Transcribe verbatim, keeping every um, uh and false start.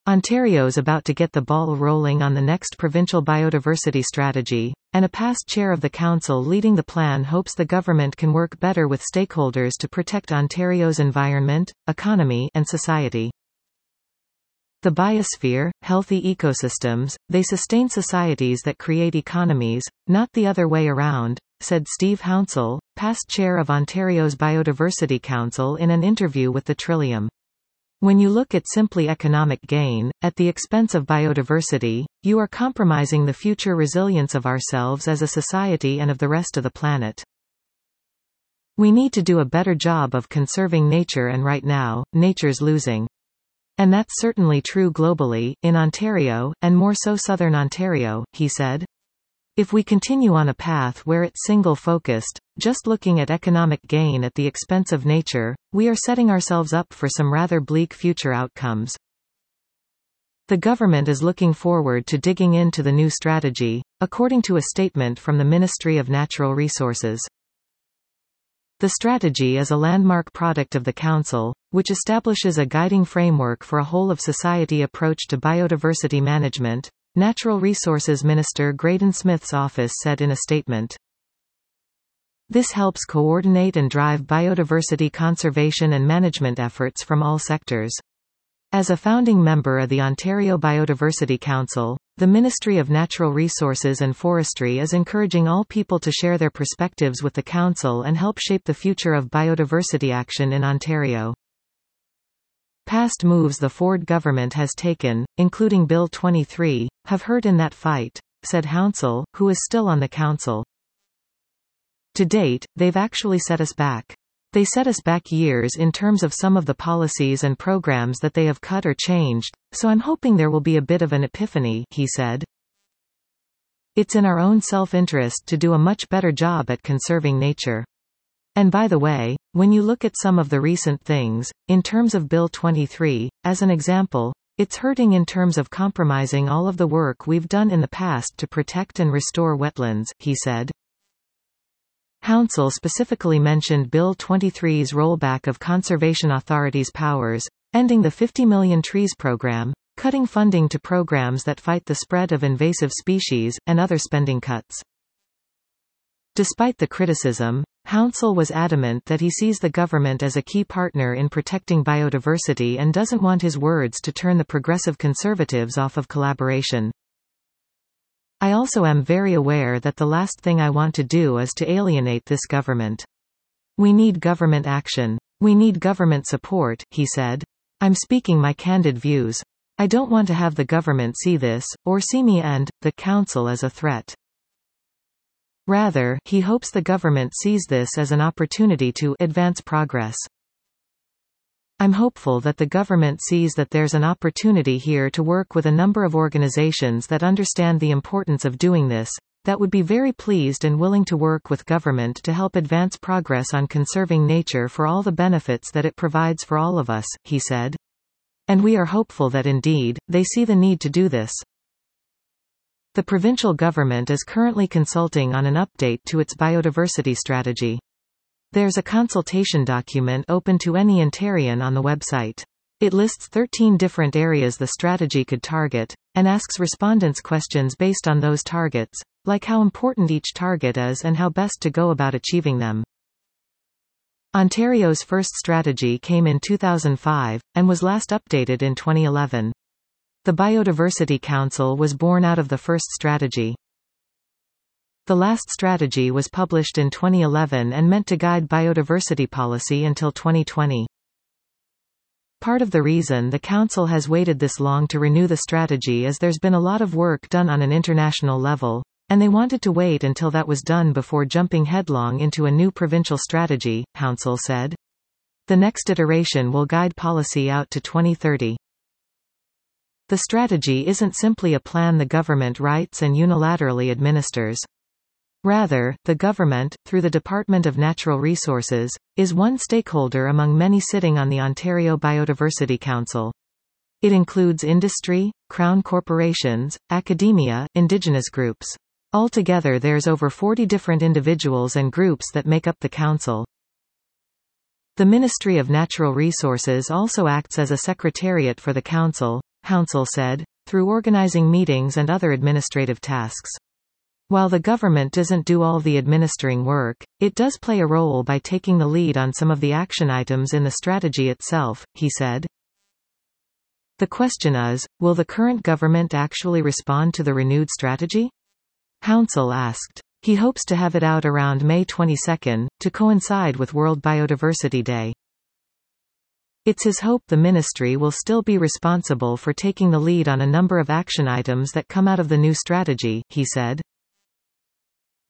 Ontario's about to get the ball rolling on the next provincial biodiversity strategy, and a past chair of the council leading the plan hopes the government can work better with stakeholders to protect Ontario's environment, economy, and society. The biosphere, healthy ecosystems, they sustain societies that create economies, not the other way around, said Steve Hounsell, past chair of Ontario's Biodiversity Council in an interview with the Trillium. When you look at simply economic gain, at the expense of biodiversity, you are compromising the future resilience of ourselves as a society and of the rest of the planet. We need to do a better job of conserving nature, and right now, nature's losing. And that's certainly true globally, in Ontario, and more so Southern Ontario, he said. If we continue on a path where it's single-focused, just looking at economic gain at the expense of nature, we are setting ourselves up for some rather bleak future outcomes. The government is looking forward to digging into the new strategy, according to a statement from the Ministry of Natural Resources. The strategy is a landmark product of the Council, which establishes a guiding framework for a whole-of-society approach to biodiversity management, Natural Resources Minister Graydon Smith's office said in a statement. This helps coordinate and drive biodiversity conservation and management efforts from all sectors. As a founding member of the Ontario Biodiversity Council, the Ministry of Natural Resources and Forestry is encouraging all people to share their perspectives with the Council and help shape the future of biodiversity action in Ontario. Past moves the Ford government has taken, including Bill twenty-three, have hurt in that fight, said Hounsell, who is still on the council. To date, they've actually set us back. They set us back years in terms of some of the policies and programs that they have cut or changed, so I'm hoping there will be a bit of an epiphany, he said. It's in our own self-interest to do a much better job at conserving nature. And by the way, when you look at some of the recent things, in terms of Bill twenty-three, as an example, it's hurting in terms of compromising all of the work we've done in the past to protect and restore wetlands, he said. Hounsell specifically mentioned Bill twenty-three's rollback of Conservation Authority's powers, ending the fifty million trees program, cutting funding to programs that fight the spread of invasive species, and other spending cuts. Despite the criticism, Hounsell was adamant that he sees the government as a key partner in protecting biodiversity and doesn't want his words to turn the progressive Conservatives off of collaboration. I also am very aware that the last thing I want to do is to alienate this government. We need government action. We need government support, he said. I'm speaking my candid views. I don't want to have the government see this, or see me and the Council as a threat. Rather, he hopes the government sees this as an opportunity to advance progress. I'm hopeful that the government sees that there's an opportunity here to work with a number of organizations that understand the importance of doing this, that would be very pleased and willing to work with government to help advance progress on conserving nature for all the benefits that it provides for all of us, he said. And we are hopeful that indeed, they see the need to do this. The provincial government is currently consulting on an update to its biodiversity strategy. There's a consultation document open to any Ontarian on the website. It lists thirteen different areas the strategy could target, and asks respondents questions based on those targets, like how important each target is and how best to go about achieving them. Ontario's first strategy came in two thousand five, and was last updated in twenty eleven. The Biodiversity Council was born out of the first strategy. The last strategy was published in twenty eleven and meant to guide biodiversity policy until twenty twenty. Part of the reason the Council has waited this long to renew the strategy is there's been a lot of work done on an international level, and they wanted to wait until that was done before jumping headlong into a new provincial strategy, Hounsell said. The next iteration will guide policy out to twenty thirty. The strategy isn't simply a plan the government writes and unilaterally administers. Rather, the government, through the Department of Natural Resources, is one stakeholder among many sitting on the Ontario Biodiversity Council. It includes industry, crown corporations, academia, Indigenous groups. Altogether there's over forty different individuals and groups that make up the council. The Ministry of Natural Resources also acts as a secretariat for the council, Hounsell said, through organizing meetings and other administrative tasks. While the government doesn't do all the administering work, it does play a role by taking the lead on some of the action items in the strategy itself, he said. The question is, will the current government actually respond to the renewed strategy? Hounsell asked. He hopes to have it out around May twenty-second, to coincide with World Biodiversity Day. It's his hope the ministry will still be responsible for taking the lead on a number of action items that come out of the new strategy, he said.